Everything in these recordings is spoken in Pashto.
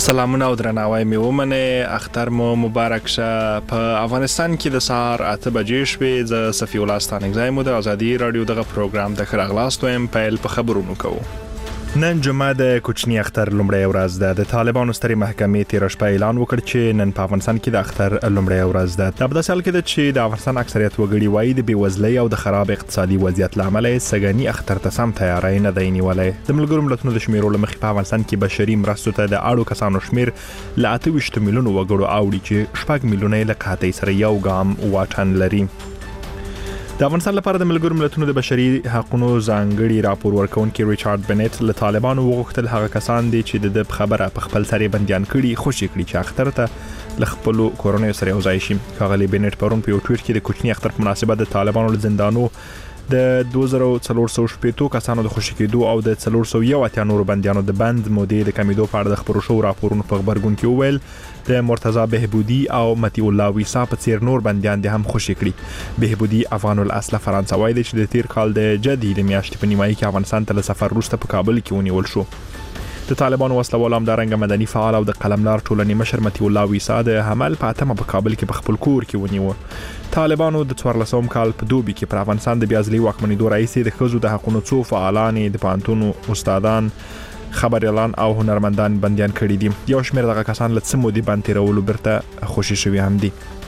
سلامونه او درناوی مې ومنه. اختر مو مبارک شه. په افغانستان کې د سهار 8 بجې شوې. ز صفی الله ستانګزای مو د ازادي رادیو دغه پروګرام د خراغلاستو ام پیل په خبرونو کوو. نن جمعه د کوچنی اختر لومړی ورځ ده. د طالبانو سترې محکمې تیر شپه اعلان وکړ چې نن په افغانستان کې د اختر لومړی ورځ ده. د بداسل کې د چې د افغانستان اکثریت وګړي وایي د بیوزلۍ او د خراب اقتصادي وضعیت لامل سګنی اختر ته سم تیاری نه دی نیولې. د ملګرو ملتونو د شمیرو لمخې په افغانستان کې بشري مرستو ته د اړو کسانو شمیر ل 28 میلیونو وګړو اوړي چې 4 میلیونه له قحطۍ سره یو ګام واټن لري. د افغانستان لپاره د ملګرو ملتونو د بشري حقوقو ځانګړي راپور ورکونکي ریچارډ بنټ له طالبانو وغوښتل هغه کسان دي چې د خبره په خپل سره بنديان کړي خوشي کړي چې اختر ته ل خپل کورونو سره یو ځای شي. ښاغلي بنټ پرون په ټویټ کې د کوچنی اختر په مناسبت د طالبانو له زندانو د 2480 کسانو د خوشي کېدو او د 401 نور بنديانو د بند مودې د کمیدو په اړه د خبرو شو راپورونو په خبرګون کې وویل د مرتضی بهبودی او متی الله ویسا په څیر نور بنديان د هم خوشي کړي. بهبودی افغان الاصل فرانسوي دی چې د تیر کال د جدي د میاشتې په نیمایي کې افغانستان ته سفر وروسته په کابل کې ونیول شو. د طالبانو وسلوال همدارنګه مدني فعال او د قلمدار ټولنې مشر متی الله ویسا د حمل په اتمه په کابل کې په خپل کور کې ونیو. طالبانو د 14 کال په دوبي کې پر افغانستان د بیازلي واکمنۍ رئیس د خزو د حقوقو څو فعالان د پانتونو استادان خبريالان او هنرمندان بنديان کړي دي. یو شمېر دغه کسان له سمو دي باندې رولو برته خوشي شوي هم دي.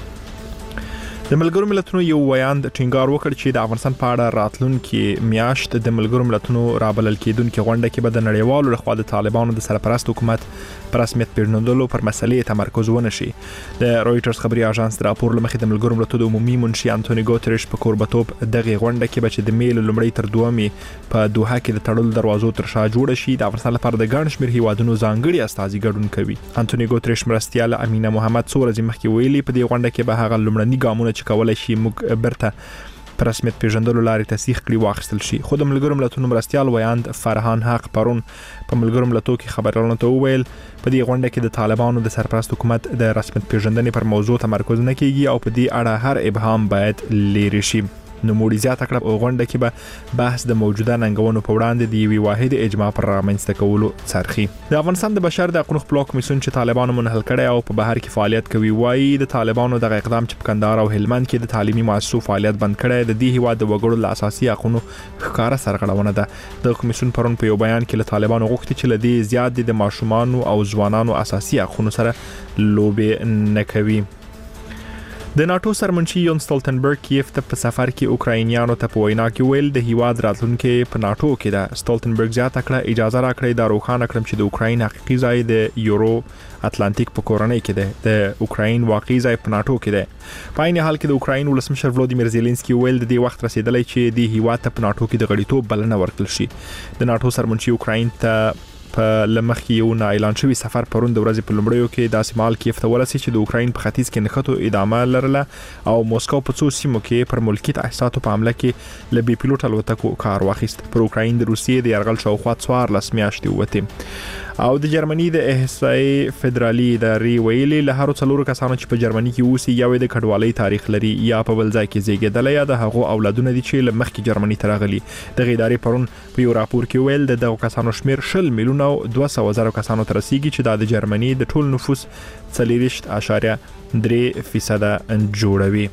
د ملګرو ملتونو یو ویاند ټینګار وکړ چې د افغانستان په اړه راتلونکي میاشت د ملګرو ملتونو رابلل کېدونکو غونډه کې به د نړیوالو لخوا د طالبانو د سرپرست حکومت پر رسمیت پیژندلو پر مسلې تمرکز ونشي. د رويټرز خبري اژانس د راپور لمخې د ملګرو ملتونو عمومي منشي انټونی ګوتریش په کوربتوب دغه غونډه کې به چې د میل لومړی تر دومي په دوحه کې د تړل دروازو تر شا جوړ شي د افغانستان لپاره د ګڼ شمېر هیوادونو ځانګړي استازي ګډون کوي. انټونی ګوتریش مرستيال امینه محمد څو ورځې مخکې ویلي په دې غونډه کې به هغه لومړني ګامونه چې کولای شي موږ برته پر رسمیت پیژندلو لارې تصدیق کړي واخیستل شي. خو د ملګرو ملتونو مرستيال ویاند فرهان حق پرون په ملګرو ملتونو کې خبرونه ته وویل په دې غونډه کې د طالبانو د سرپرست حکومت د رسمیت پیژندنې پر موضوع تمرکز نه کیږي او په دې اړه هر ابهام باید لرې شي. نو موږ زیاته کړه غونډه کې به بحث د موجوده ننګونو په وړاندې د یوې واحد اجماع پر رامنځته کولو څرخي. د افغانستان د بشر د حقوقو خپلواک کمیسیون چې طالبانو منحل کړي او په بهر کې فعالیت کوي وایي د طالبانو د اقدام چې په کندهار او هلمند کې د تعلیمي مؤسسو فعالیت بند کړي د دې هیواد د وګړو له اساسي حقوقو ښکارا سرغړونه ده. د کمیسیون پرون په یو بیان کې له طالبانو غوښتي چې لدی زیات د ماشومان او ځوانانو اساسي حقوقو سره لوبې نه کوي. د ناتو سرمنشي یون سټولټنبرګ کیف ته په سفر کې اوکراینیانو ته په وینا کې ویل د هیواد راتلونکي په ناتو کې ده. سټولټنبرګ زیاته کړه اجازه راکړي د روخانه کړم چې د اوکراین حقیقي ځای د یورو اتلانتیک په کورنۍ کې ده. د اوکراین واقعي ځای په ناتو کې ده. په عین حال کې د اوکراین ولسمشر ولودیمیر زيلنسکي ویل د دې وخت رسیدلی چې د هیواد ته په ناتو کې د غړیتوب بلنه ورکړل شي. د ناتو سرمنشي اوکراین ته په لمخ یو نه اعلان شوی سفر پرون د ورځې په لومړیو کې د سیمال کیف ته ورسې چې د اوکراین په ختیځ کې نښتو ادامه لرله او موسکو په څو سیمو کې پر ملکیت احساساتو په حمله کې ل بي پیلوټ الوتکو کار واخیست. پر اوکراین د روسیې د یرغل شاوخوا 14 میاشتې وته او د جرمني د احصایي فدرالي ادارې ویلي له هر څلورو کسانو چې په جرمني کې اوسي یا د کډوالۍ تاریخ لري یا په بل ځای کې زیږیدل یا د هغو اولادونه دي چې له مخکې جرمني ته راغلي. دغه ادارې پرون په یو راپور کې ویل د دغه کسانو شمیر 10 میلیونه 200,000 کسانو ته رسیدي چې د جرمني د ټول نفوس 4.3% جوړوي.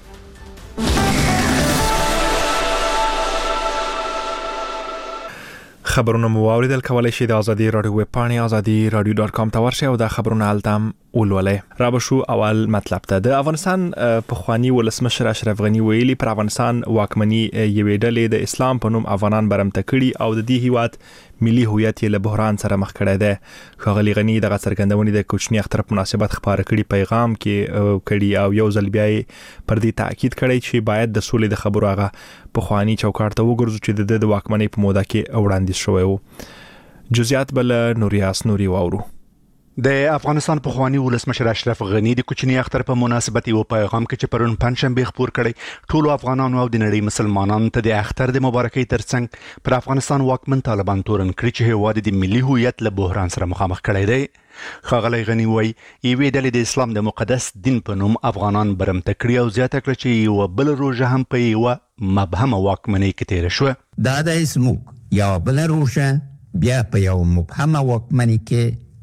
خبرونه مو اوریدل کولای شئ د ازادي رادیو ویب پاڼې azadi.radio.com ته ورشئ او دا خبرونه التم ولولئ. را بشو اول مطلب ته د افغانستان پخوانی ولسمشر اشرف غنی ویلي پر افغانستان واکمني یوې ډلې د اسلام په نوم افغانان برمته کړي او د دې هیواد ملي هویت یې له بحران سره مخ کړی دی. ښاغلي غنی دغه څرګندونې د کوچنی اختر په مناسبت خبره کړي پیغام کې کړي او یو ځل بیا پر دې تاکید کړی چې باید د سولې د خبرو هغه پخوانی چوکاټ ته وګرځو چې د واکمنۍ په موده کې وړاندیز شوی و. جزئیات بل نوریاس نوري واورو. د افغانستان پخوانی ولسمشر اشرف غنی د کوچنی اختر په مناسبت یو پیغام کې چې پرون پنځشنبه خبر کړي ټول افغانانو او د نړۍ مسلمانانو ته د اختر د مبارکۍ ترڅنګ پر افغانستان واکمن طالبان تورن کړی چې هواد د ملي هویت له بحران سره مخامخ کړی دی. ښاغلی غنی وایي یوې ډلې د اسلام د مقدس دین په نوم افغانان برمته کړي او زیاته کړه چې یو بل روزه هم په یو مبهمه واکمنۍ کې تیر شو. دا د اسمو یو بل روزه بیا په یو مبهمه واکمنۍ کې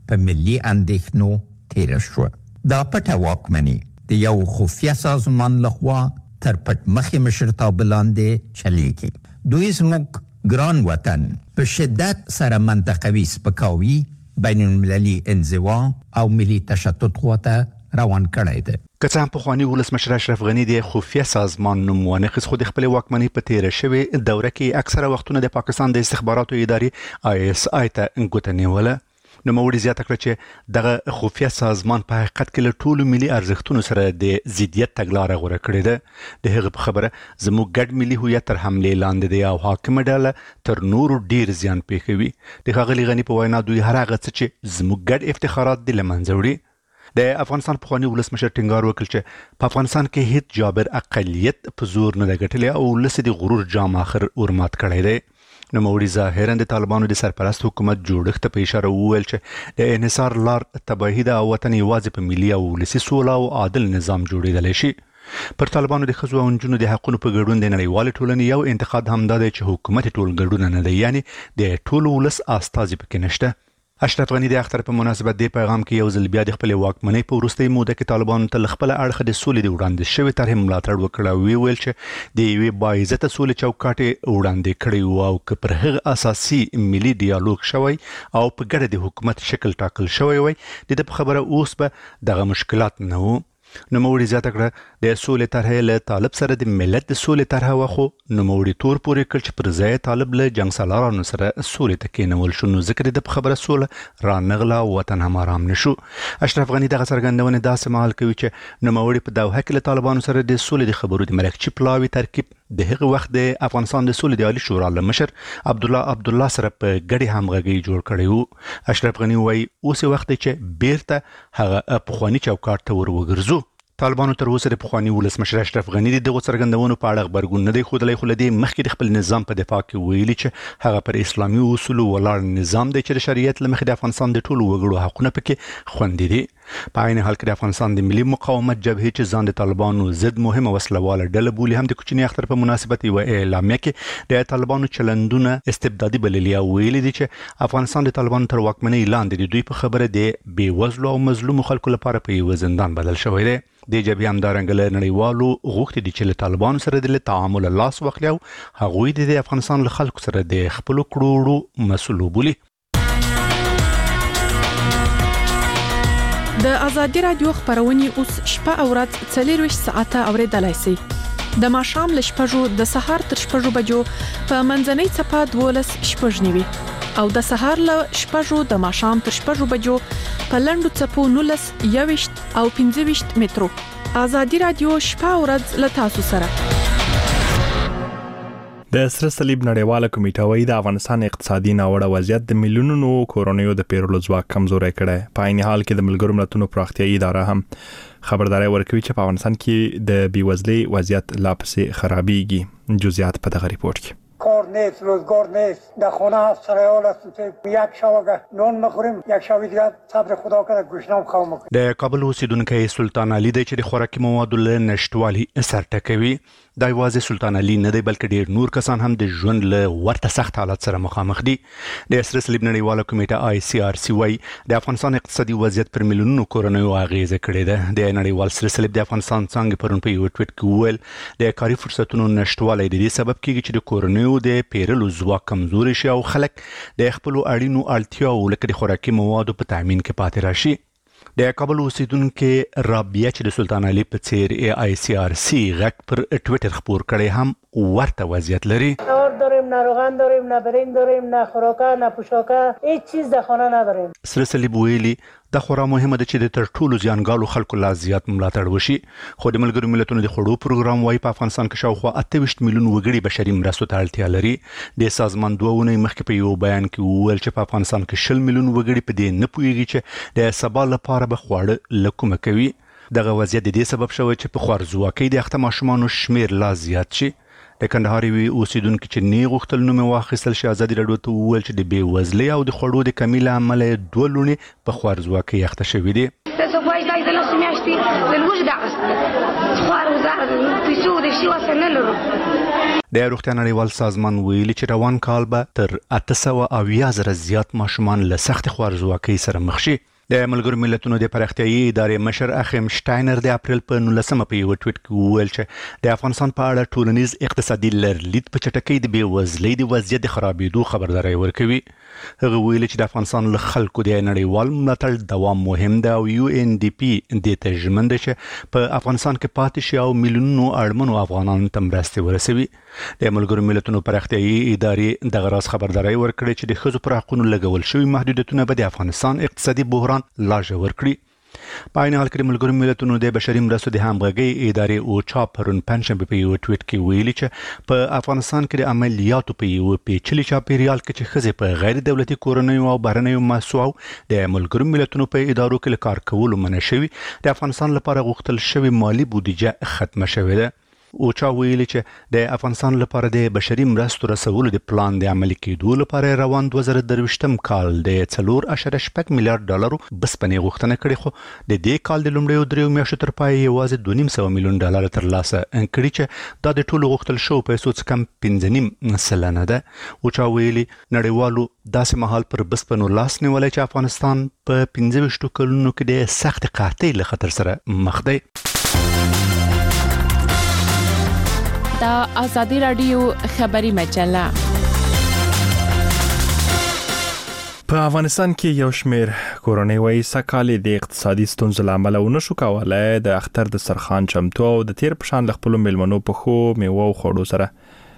په ملي اندېښنو تیر شو. دا پټه واکمني د یو خفیه سازمان لخوا تر پټ مخې مشرتابه لاندې چلیږي. دوی زموږ ګران وطن په شدت سره منطقوي سپکاوي، بین المللي انزوا او ملي تشدد خواته روان کړی دی. که څه هم پخواني ولسمشر اشرف غني د خفیه سازمان نوم وانخیست، خو د خپل واکمنۍ په تیره شوې دوره کې اکثره وختونه د پاکستان د استخباراتو ادارې ISI ته ګوته نیوله. نوموړي زیاته کړه چې دغه خفیه سازمان په حقیقت کې له ټولو ملي ارزښتونو سره د ضدیت تګلاره غوره کړې ده. د هغه په خبره زموږ ګډ ملي هویت تر حملې لاندې دی او حاکمه ډله تر نورو ډیر زیان پېښوي. د ښاغلي غني په وینا دوی هر هغه څه چې زموږ ګډ افتخارات دي له منځه وړي. د افغانستان پخواني ولسمشر ټینګار وکړ چې په افغانستان کې هیڅ جابر اقلیت په زور نه ده ګټلې او ولس د غرور جام اخر ورمات کړی دی. نوموړي ظاهرا د طالبانو د سرپرست حکومت جوړښت ته په اشاره وویل چې د انحصار لار تباهي ده او وطن یوازې په ملي او ولسي سوله او عادل نظام جوړېدلی شي. پر طالبانو د ښځو او نجونو د حقونو په ګډون د نړیوالې ټولنې یو انتقاد همدا دی چې حکومت ټول ګډون نه دی، یعنی د ټول ولس استازي پکې نشته. اشرف غني د اختر په مناسبت د پیغام کې یو ځل بیا د خپل واکمنۍ په وروستۍ موده کې طالبانو ته خپل اړخ د سولې د وړاندې شوی طرح ملاتړ وکړ او ویل چې د یوې باعزته سولې چوکاټ وړاندې کړی او که پر هغه اساسي ملي ډیالوګ شوی او په ګډه د حکومت شکل ټاکل شوی وای، د خبره اوس به دغه مشکلات نه وو. نوموړي زیاته کړه د سولې طرح له طالب سره د ملت د سولې طرح وخو نوموړي تور پورې کړ چې پر ځای طالب له جنگ سالارانو سره سولې ته کېنول شو، نو ذکر د خبره سوله رانغله وطن هم آرام نشو. اشرف غني دغه څرګندونه داسې مهال کوي چې نوموړي په دوحه کې له طالبانو سره د سولې د خبرو د مرکچي پلاوي ترکیب د هغه وخت د افغانستان د سولې د عالی شورا له مشر عبدالله سره په ګډه همغږي جوړ کړی وو. اشرف غني وايي اوس وخت چې بیرته هغه پخوانی چوکاټ ته ور وګرځو. طالبانو تر اوسه د پخواني ولسمشر اشرف غني دغه څرګندونو په اړه خبرګون نه دی ښودلی، خو له دې مخکې د خپل نظام په دفاع کې ویلي چې هغه پر اسلامي اصولو ولاړ نظام دی چې د شریعت له مخې د افغانستان د ټولو وګړو حقونه پکې خوندي دي. په عین حال کې د افغانستان د ملي مقاومت جبهې چې ځان د طالبانو ضد مهمه وسلواله ډله بولي هم د کوچني اختر په مناسبت یو اعلامیه کې د طالبانو چلندونه استبدادي بللي او ویلي دي چې افغانستان د طالبانو تر واکمنۍ لاندې د دوی په خبره د بېوزلو او مظلومو خلکو لپاره په یو زندان بدل شوی دی. د جبهې همدارنګه له نړیوالو غوښتي دي چې له طالبانو سره د تعامل لاس واخلي او هغوی د افغانستان له خلکو سره د خپلو کړوړو مسؤل وبولي. د ازادي رادیو خبرونه اوس شپه او ورځ 24 ساعته اوریدلای شئ. د ماښام له شپږو د سهار تر شپږو بجو په منځنۍ څپه 12:09 او د سهار له شپږو د ماښام تر شپږو بجو په لنډو څپو 19 او 15 مترو. ازادي رادیو شپه او ورځ له تاسو سره. د سره صلیب نړیواله کمیټه وايي د افغانستان اقتصادي ناوړه وضعیت د میلیونونو کورونیو د پیرلو ځواک کمزوري کړي. په عین حال کې د ملګرو ملتونو پراختیايي اداره هم خبرداري ورکوي چې په افغانستان کې د بیوزلۍ وضعیت لا پسې خرابېږي. جزئیات په دغه ریپورت کې. کار نیست، روزگار نیست، در خانه هست سرایال است که یک شب نان میخوریم، یک شب دیگه صبر خدا کنه گوشتام خام میکنیم. د کابل اوسیدونکو سلطان علي د چې د خوراکي موادو له نشټوالي سر ټکوي. دا یوازې سلطان علي نه دی بلکې ډیر نور کسان هم د ژوند له ورته سخت حالت سره مخامخ دي. د سره صلیب نړیواله کمیټه ICRC وايي د افغانستان اقتصادي وضعیت پر میلیونونو کورنیو اغیزه کړې ده. د نړیوال سره صلیب د افغانستان څنګه پرون په یو ټویټ کې ویل د کاري فرصتونو نشټوالی د دې سبب کیږي چې د کورنیو د پیرلو ځواک کمزوري شي او خلک د خپل اړینو اړتیاو لکه د خوراکي موادو په تامین کې پاتې راشي. د کابل اوسیدونکو رابعه چې د سلطان علي په څیر ICRC غږ پر ټویټر خبر کړي هم ورته وضعیت لري. داریم، نه روغن داریم، نه برنج داریم، نه خوراکه، نه پوشاکه، هیچ چیز در خانه نداریم. سره صلیب ویلي د خورا مهمه ده چې د تر ټولو زیانګالو خلکو لا زیات ملاتړ وشي. خو د ملګرو ملتونو د خوړو پروګرام وايي په افغانستان کې شاوخوا 28 میلیون وګړي بشري مرستو ته اړتیا لري. د سازمان دوونه مخکې په یو بیان کې وویل چې په افغانستان کې 20 میلیون وګړي په دې نه پوهیږي چې د سبا لپاره به خواړه لکومه کوي. دغه وضعیت د دې سبب شوی چې په خوارځواکۍ د اخته ماشومانو شمیر لا زیات شي. د کندهار وی اوسیدونکو چې نه غوښتل نوم واخیستل شي ازادي راډیو ته وویل چې د بیوزلۍ او د خوړو د کمی له امله دوه لونې په خوارځواکۍ اخته شوي دي. د روغتیا نړیوال سازمان ویلي چې روان کال به تر 880,000 زیات ماشومان له سخت خوارځواکۍ سره مخ شي. د ملګرو ملتونو د پراختیايي ادارې مشر اخیم شټاینر د اپریل په 19 په یو ټویټ کې وویل چې د افغانستان په اړه ټولنیز اقتصادي لرلید په چټکۍ د بېوزلۍ د وضعیت د خرابېدو خبرداري ورکوي. هغه ویلي چې د افغانستان له خلکو د نړیوال ملاتړ دوام مهم ده او UNDP د تجمن ده چې په افغانستان کې پاتې شي او میلیونونو اړمنو افغانانو ته مرستې ورسوي. د ملګرو ملتونو پراختیايي ادارې دغه راز خبرداري ورکړي چې د ښځو پر حقوقو لګول شوی محدودیتونه به د افغانستان اقتصادي بحران لا ژور کړي. په عین حال کې ملګرو ملتونو د بشري مرستو د همغږۍ ادارې اوچا پرون پنځشنبه په یو ټویټ کې ویلي چې په افغانستان کې د عملیاتو په یو پیچلي چاپیریال کې چې ښځې په غیر دولتي کورنیو او بهرنیو مؤسسو د ملګرو ملتونو په ادارو کې کار کولو منع شوی، د افغانستان لپاره غوښتل شوی مالی بودیجه ختمه شوې ده. اوچا ویلي چې د افغانستان لپاره د بشري مرستو رسولو د پلان د عملي کېدو لپاره روان 2023م کال د 4.8 میلیارډ ډالرو بسپنې غوښتنه کړې، خو د دې کال د لومړیو 3 میاشتو تر پای یوازې 2.5 میلیون ډالر ترلاسه کړي چې دا د ټولو غوښتل شوو پیسو څخه کم 5.5 سلنه ده. اوچا ویلي نړیوالو داسې مهال پر بسپنو لاس نیولای چې افغانستان په 25 کلونو کې د سخت قحطۍ له خطر سره مخ دی. دا آزادی رادیو خبری مجله. په افغانستان کې یو شمېر کورنۍ وایي سکهال د اقتصادي ستونزو له امله ونشو کولای د اختر د سرخان چمتو او د تیر په شان له خپلو میلمنو په خو میوه او خوړو سره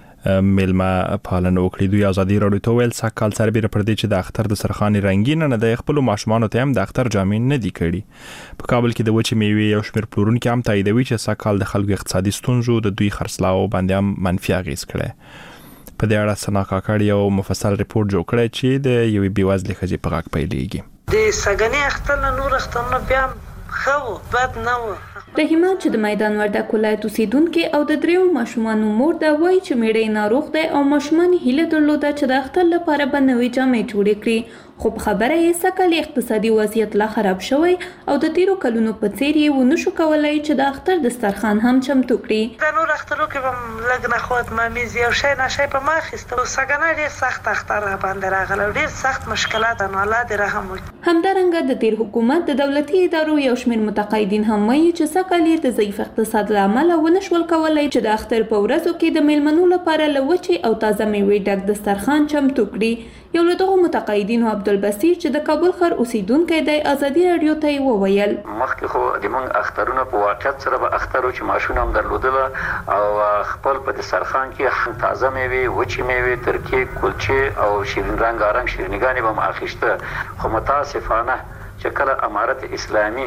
میلمه پالنه وکړي. دوی آزادي رادیو ته ویل سکهال سربېره پر دې چې د اختر د سرخان رنګین نه د خپلو ماشومانو ته هم د اختر جامې نه دي کړي. په کابل کې د وچې میوې یو شمېر پلورونکي هم تاییدوي چې سکهال د خلکو اقتصادي ستونزو د دوی خرڅلاو باندې هم منفي اغېز کړی. په دې اړه سنا کاکړ یو مفصل ریپورت جوړ کړی چې د یوې بېوزلې ښځې په غږ پیلېږي. د سګنې اختر نه نور اخترونه بیا خو بد نه و. رحیمه چې د میدان وردګ ولایت اوسیدونکې او د 3 ماشومانو مور ده وایي چې میړه ناروغ دی او ماشومان هیله درلوده چې د اختر لپاره به نوې جامې جوړې کړي، خو په خبره یې سکهال اقتصادي وضعیت لا خراب شوی او د تیرو کلونو په څیر یې ونشو کولای چې د اختر دسترخوان هم چمتو کړي. د نور اخترو کې به لږ نه خود ممیز یو شی نشي په ما اخیسته. سګنه ډېر سخت اختر باندې راغله، ډېر سخت مشکلات نه الله دې رحم وکړي. همدارنګه د تیر حکومت د دولتي ادارو یو شمېر متقاعدین هم وایي چې سکهال د ضعیف اقتصاد له امله ونشول کولای چې د اختر په ورځو کې د میلمنو لپاره له وچې او تازه میوې ډک دسترخوان چمتو کړي. یو له دغو متقاعدینو عبدالبصیر چې د کابل ښار اوسیدونکی دی آزادي رادیو ته یې وویل مخکې خو د موږ اخترونه په واقعیت سره به اختر چې ماشونه هم درلودله او خپل په دسترخوان کې تازه میوې، وچې میوې، ترکې، کلچې او شیرین رنګارنګ شیرینیګانې به هم اخیسته. خو متاسفانه چې کله امارت اسلامي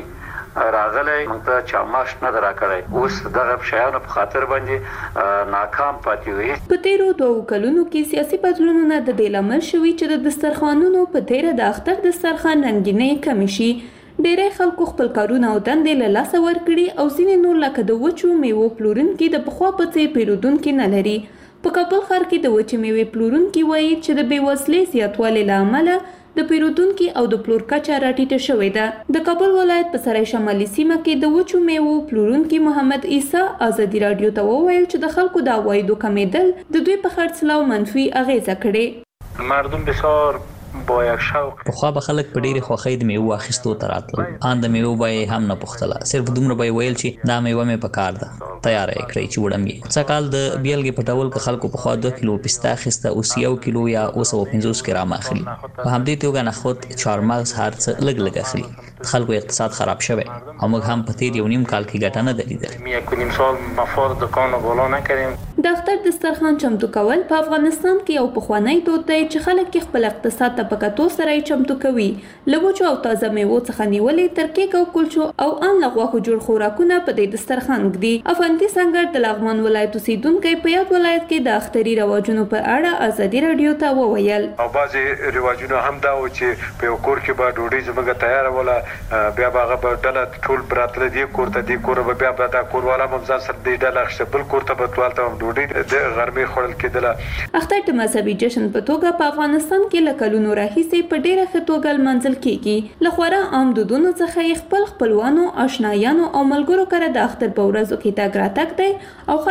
راغلی موږ ته چاماش نه راکړی، اوس دغه شیانو په خاطر باندې ناکام پاتې وي. په تیرو 2 کلونو کې سیاسي بدلونونه د دې لامل شوي چې د دسترخوانونو په تیره د اختر دسترخوان رنګینۍ کمې شي. ډېری خلکو خپل کارونه او دندې له لاسه ورکړي او ځینې نور لکه د وچو میوو پلورونکي د پخوا په څېر پیرودونکي نه لري. په کابل ښار کې د وچې میوې پلورونکي وایي چې د بېوزلۍ زیاتوالي له امله د پیرودونکو او د پلور کچه راټیټه شوې ده. د کابل ولایت په سرای شمالي سیمه کې د وچو میوو پلورونکي محمد عیسی آزادي رادیو ته وویل چې د خلکو د عوایدو کمیدل د دوی په خرڅلاو منفي اغیزه کړې. مردم بسیار با یک شوق خو به خلک په ډیره خوښۍ د میوه اخیستو ته راتلل. ان د میوه به هم نه پختله، صرف دومره به ویل چې دا میوه مې په کار ده، تیار یې کړی چې وړم یې. څه کال د بیلګې په ډول که خلکو په خوا 2 کیلو پسته اخیسته اوس 1 کیلو یا 250 ګرام اخلي. په همدې توګه نخود، چهارمغز هر څه لږ لږ اخلي. خلکو اقتصاد خراب شوی او موږ هم په تیر 1.5 کال کې ګټه نه لیدلې. 1.5 سال مفاد دکان بالا نکردیم. د اختر دسترخوان چمتو کول په افغانستان کې یو پخوانی دود دی چې خلک خپل اقتصاد ته په کتو سره چمتو کوي. له وچو او تازه میوو څخه نیولې تر کیک او کلچو او ان له غوښو جوړ خوراکونه په دې دسترخوان ږدي. افغاني سنگر د لغمان ولایت اوسیدونکی په یاد ولایت کې د اختري رواجونو په اړه آزادي رادیو ته وویل. او بعضي رواجونه هم دا و چې په یو کور کې به ډوډۍ زموږ تیار ولا بیا هغه به ډله ټول براتله دی کور ته دی کور به بیا دا کورواله ممزان سره دی ډله خپل کور ته به توالته ډوډۍ د غرمې خورل کېدله. اختر د مذهبي جشن په توګه په افغانستان کې له کلونو راهیسې په ډېره ښه توګه لمانځل کېږي. له خورا عام دودونو څخه یې خپل خپلوانو، آشنایانو او ملګرو کره د اختر په ورځو کې تګ راتګ دی او